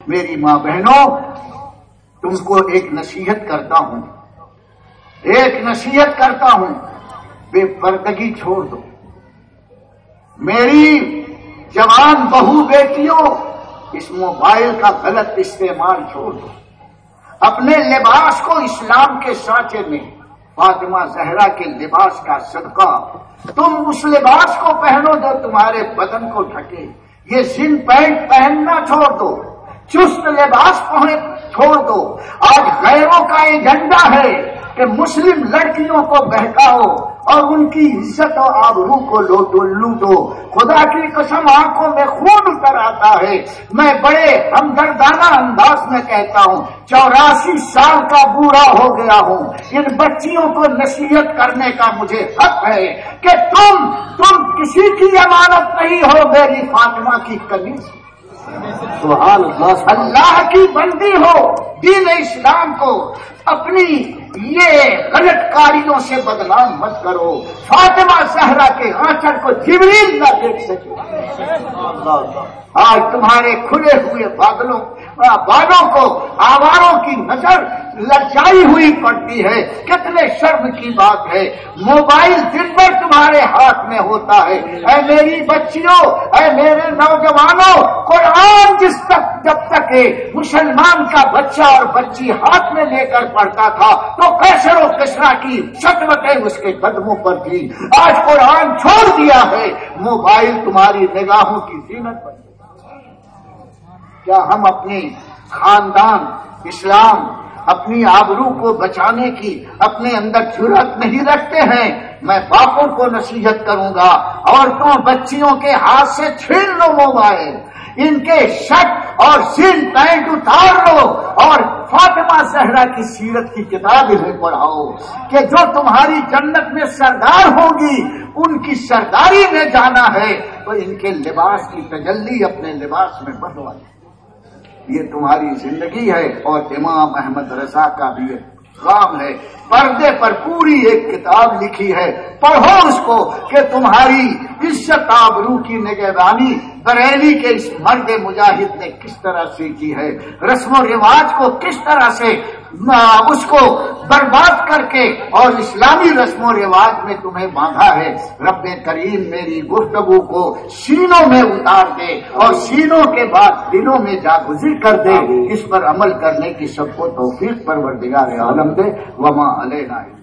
میری ماں بہنوں، تم کو ایک نصیحت کرتا ہوں، بے پردگی چھوڑ دو۔ میری جوان بہو بیٹیوں، اس موبائل کا غلط استعمال چھوڑ دو۔ اپنے لباس کو اسلام کے سانچے میں فاطمہ زہرا کے لباس کا صدقہ تم اس لباس کو پہنو جو تمہارے بدن کو ڈھکے۔ یہ جن پینٹ پہننا چھوڑ دو، چست لباس چھوڑ دو۔ آج غیروں کا ایجنڈا ہے کہ مسلم لڑکیوں کو بہکاؤ اور ان کی عزت و آبرو کو لوٹو۔ خدا کی قسم آنکھوں میں خون اتر آتا ہے۔ میں بڑے ہمدردانہ انداز میں کہتا ہوں، 84 سال کا بوڑھا ہو گیا ہوں، ان بچیوں کو نصیحت کرنے کا مجھے حق ہے کہ تم کسی کی امانت نہیں ہو، میری فاطمہ کی قمیص سبحان اللہ، اللہ کی بندی ہو۔ دین اسلام کو اپنی یہ غلط کاریوں سے بدنام مت کرو۔ فاطمہ زہرا کے آنچل کو جبریل نہ دیکھ سکے۔ آج تمہارے کھلے ہوئے بالوں کو آواروں کی نظر لرزائی ہوئی پڑتی ہے۔ کتنے شرم کی بات ہے، موبائل دن بھر تمہارے ہاتھ میں ہوتا ہے۔ اے میری بچیوں، اے میرے نوجوانوں، قرآن جب تک مسلمان کا بچہ اور بچی ہاتھ میں لے کر پڑھتا تھا تو قیصر و کسریٰ کی شتوتیں اس کے قدموں پر تھی۔ آج قرآن چھوڑ دیا ہے، موبائل تمہاری نگاہوں کی زینت بن گئی۔ کیا ہم اپنے خاندان اسلام، اپنی آبرو کو بچانے کی اپنے اندر جرأت نہیں رکھتے ہیں؟ میں باپوں کو نصیحت کروں گا، عورتوں بچیوں کے ہاتھ سے چھین لو موبائل، ان کے شرٹ اور سین پینٹ اتار لو اور فاطمہ زہرا کی سیرت کی کتاب انہیں پڑھاؤ کہ جو تمہاری جنت میں سردار ہوگی ان کی سرداری میں جانا ہے تو ان کے لباس کی تجلی اپنے لباس میں بنوا۔ یہ تمہاری زندگی ہے اور امام احمد رضا کا بھی کام ہے۔ پردے پر پوری ایک کتاب لکھی ہے، پڑھو اس کو کہ تمہاری عزت آبرو کی نگہبانی بریلی کے اس مرد مجاہد نے کس طرح سے کی ہے، رسم و رواج کو کس طرح سے اس کو برباد کر کے اور اسلامی رسم و رواج میں تمہیں باندھا ہے۔ رب کریم میری گفتگو کو سینوں میں اتار دے اور سینوں کے بعد دلوں میں جاگزر کر دے، اس پر عمل کرنے کی سب کو توفیق پروردگار عالم دے۔ وما علینا